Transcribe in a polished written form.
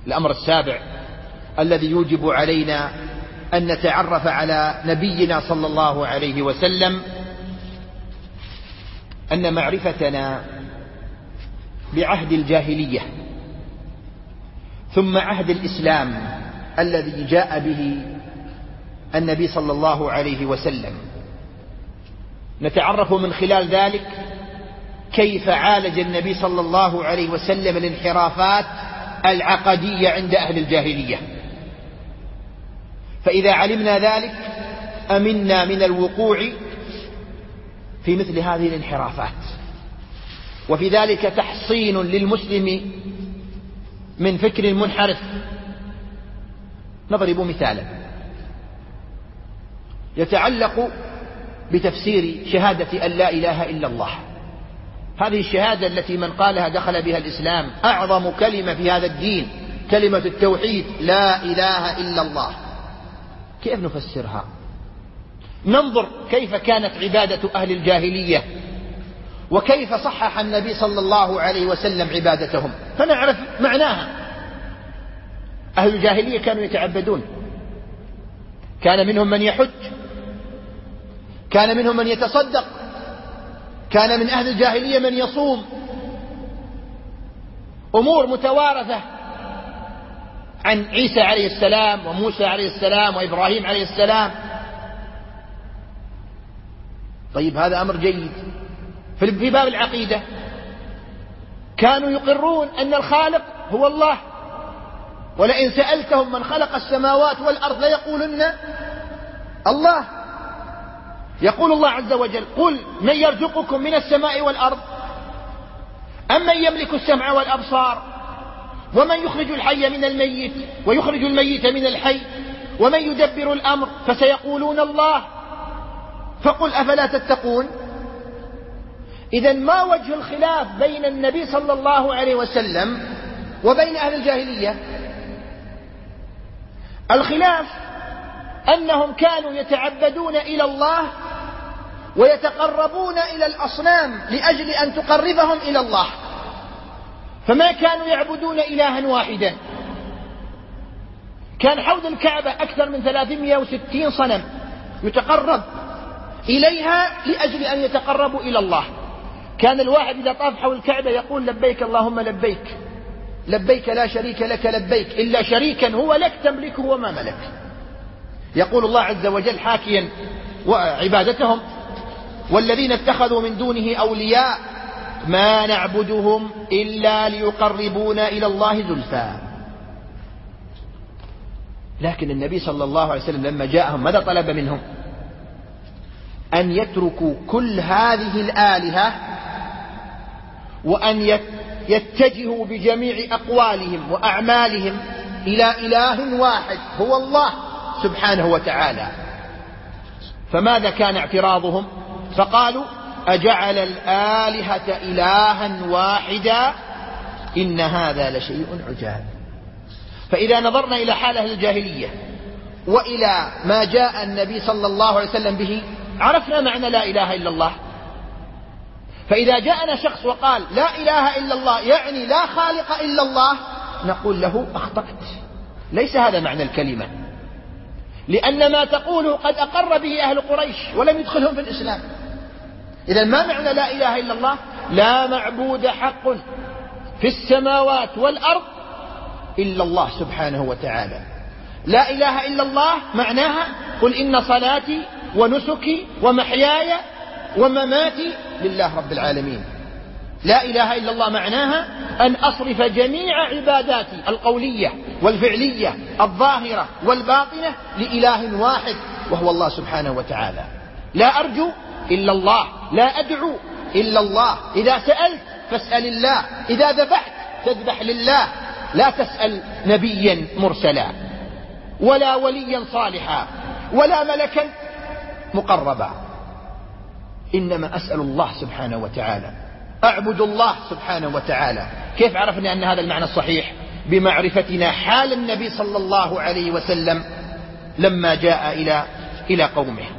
الأمر السابع الذي يوجب علينا أن نتعرف على نبينا صلى الله عليه وسلم أن معرفتنا بعهد الجاهلية ثم عهد الإسلام الذي جاء به النبي صلى الله عليه وسلم، نتعرف من خلال ذلك كيف عالج النبي صلى الله عليه وسلم الانحرافات العقدية عند أهل الجاهلية. فإذا علمنا ذلك أمنا من الوقوع في مثل هذه الانحرافات، وفي ذلك تحصين للمسلم من فكر منحرف. نضرب مثالا يتعلق بتفسير شهادة أن لا إله إلا الله. هذه الشهادة التي من قالها دخل بها الإسلام، أعظم كلمة في هذا الدين كلمة التوحيد، لا إله إلا الله. كيف نفسرها؟ ننظر كيف كانت عبادة أهل الجاهلية وكيف صحح النبي صلى الله عليه وسلم عبادتهم فنعرف معناها. أهل الجاهلية كانوا يتعبدون، كان منهم من يحج، كان منهم من يتصدق، كان من أهل الجاهلية من يصوم، أمور متوارثة عن عيسى عليه السلام وموسى عليه السلام وإبراهيم عليه السلام. طيب هذا أمر جيد. في باب العقيدة كانوا يقرون أن الخالق هو الله، ولئن سألتهم من خلق السماوات والأرض ليقولن الله. يقول الله عز وجل: قل من يرزقكم من السماء والأرض أم من يملك السمع والأبصار ومن يخرج الحي من الميت ويخرج الميت من الحي ومن يدبر الأمر فسيقولون الله فقل أفلا تتقون. إذن ما وجه الخلاف بين النبي صلى الله عليه وسلم وبين أهل الجاهلية؟ الخلاف أنهم كانوا يتعبدون إلى الله ويتقربون إلى الأصنام لأجل أن تقربهم إلى الله، فما كانوا يعبدون إلها واحدا. كان حوض الكعبة أكثر من 360 صنم يتقرب إليها لأجل أن يتقربوا إلى الله. كان الواحد إذا طاف حول الكعبة يقول: لبيك اللهم لبيك، لبيك لا شريك لك لبيك إلا شريكا هو لك تملكه وما ملك. يقول الله عز وجل حاكيا وعبادتهم: والذين اتخذوا من دونه أولياء ما نعبدهم إلا ليقربونا إلى الله زلفى. لكن النبي صلى الله عليه وسلم لما جاءهم ماذا طلب منهم؟ أن يتركوا كل هذه الآلهة وأن يتجهوا بجميع أقوالهم وأعمالهم إلى إله واحد هو الله سبحانه وتعالى. فماذا كان اعتراضهم؟ فقالوا: أجعل الآلهة إلها واحدا إن هذا لشيء عجاب. فإذا نظرنا إلى حال أهل الجاهلية وإلى ما جاء النبي صلى الله عليه وسلم به عرفنا معنى لا إله إلا الله. فإذا جاءنا شخص وقال لا إله إلا الله يعني لا خالق إلا الله، نقول له: أخطأت، ليس هذا معنى الكلمة، لأن ما تقوله قد أقر به أهل قريش ولم يدخلهم في الإسلام. إذن ما معنى لا إله إلا الله؟ لا معبود حق في السماوات والأرض إلا الله سبحانه وتعالى. لا إله إلا الله معناها: قل إن صلاتي ونسكي ومحياي ومماتي لله رب العالمين. لا إله إلا الله معناها أن أصرف جميع عباداتي القولية والفعلية الظاهرة والباطنة لإله واحد وهو الله سبحانه وتعالى. لا أرجو إلا الله، لا أدعو إلا الله. إذا سألت فاسأل الله، إذا ذبحت تذبح لله، لا تسأل نبيا مرسلا ولا وليا صالحا ولا ملكا مقربا، إنما أسأل الله سبحانه وتعالى، أعبد الله سبحانه وتعالى. كيف عرفنا أن هذا المعنى الصحيح؟ بمعرفتنا حال النبي صلى الله عليه وسلم لما جاء إلى قومه.